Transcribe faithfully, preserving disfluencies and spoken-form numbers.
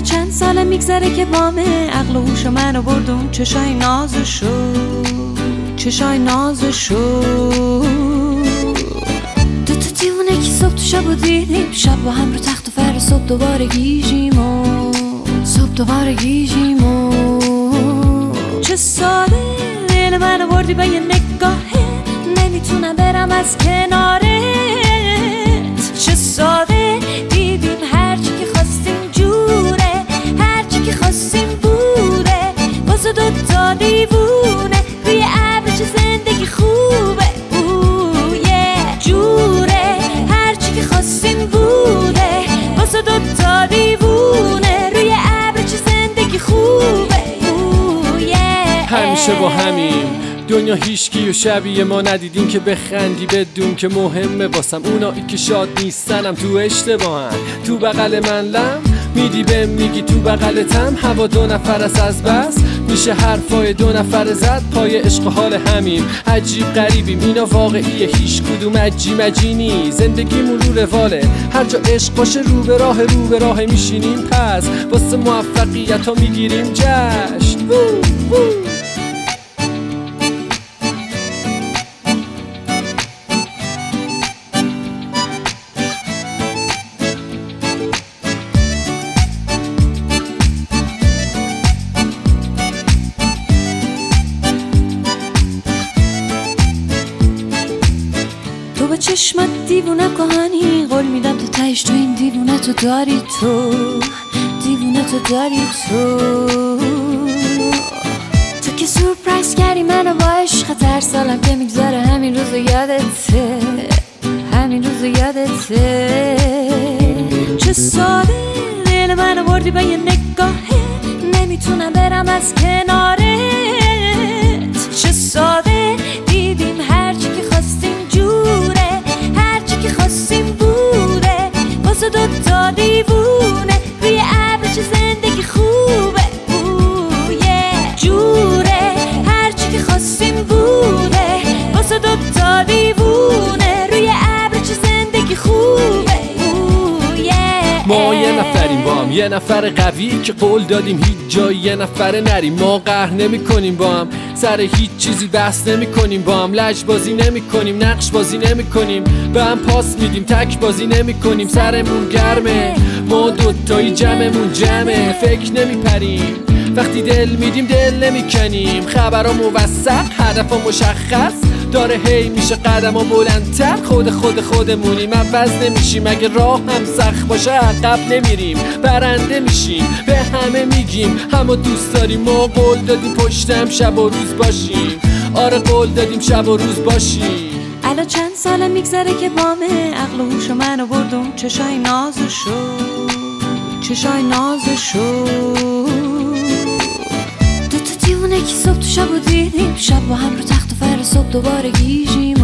الان چند ساله میگذره که بامه، عقل و هوش منو بردون چشای نازشو، چشای نازشو. دو تا دیوونه که صبح تو شب و دیدیم، شب با هم رو تخت و فر، صبح دوباره گیجیم و صبح دوباره گیجیم و چه ساده دل منو بردی به یه نگاهه، نمیتونم برم از کنارت. چه ساده دیدیم هرچی که خواستیم جوره، هرچی که خواستیم بوده، واسه دوتا دیوونه روی ابر چه زندگی خوبه. اوه یه جوره هرچی که خواستیم بوده، واسه دوتا دیوونه روی ابر چه زندگی خوبه. اوه یه همیشه با همیم دنیا هیچکی و شبیه ما ندیدین که بخندی بدون که مهمه واسم اونایی که شاد نیستنم تو اشتباهن. تو بغل من لم میدی بهم میگی تو بغلتم، هوا دو نفر است از بس میشه حرفای دو نفر زد، پای عشق حال همیم عجیب غریبیم اینا واقعیه هیچ کدوم عجی مجینی. زندگیمون رو رواله هر جا عشق باشه رو به راه رو به راه میشینیم، پس واسه موفقیت ها میگیریم جشن. وو وو. تو به چشمت دیوونه کهانی، قول میدم تو تهش تو این دیوونه تو داری، تو دیوونه تو داری تو. تو که سورپرایز کردی منو با عشق، هر سالم که میگذره همین روزو یادته، همین روزو یادته. چه ساده دل منو بردی به یه نگاهه، نمیتونم برم از کنارت. چه ساده دیدیم هرچی که خواستیم جوره، هرچی که خواستیم بوده، واسه دوتا دیوونه روی ابر چه زندگی خوبه. اوه یه جوره هرچی که خواستیم بوده، واسه دوتا دیوونه روی ابر چه زندگی خوبه. اوه یه ما یه نفریم با هم، یه نفر قوی که قول دادیم هیچ جایی یه نفر نریم. ما قهر نمی کنیم با هم، سر هیچ چیزی بحث نمی کنیم با هم، لج بازی نمی کنیم، نقش بازی نمی کنیم، به هم پاس میدیم، تک بازی نمی کنیم. سرمون گرمه ما دوتایی جمعمون جمعه، فکر نمی پریم وقتی دل میدیم دل نمی کنیم. خبرها موثق هدفها مشخص داره، هی میشه قدم ها بلندتر، خود خود خودمونیم، عوض نمیشیم. اگه راه هم سخت باشه عقب نمیریم، برنده میشیم. به همه میگیم همو دوست داریم، ما قول دادیم پشتم شب و روز باشیم. آره قول دادیم شب و روز باشیم. الان چند ساله میگذره که بامه، عقل و هوش منو بردون چشای نازشو، چشای نازشو. دو تا دیوونه که صبح تو شب و دیدیم، شب با هم رو تخت و فر، صبح دوباره گیجیم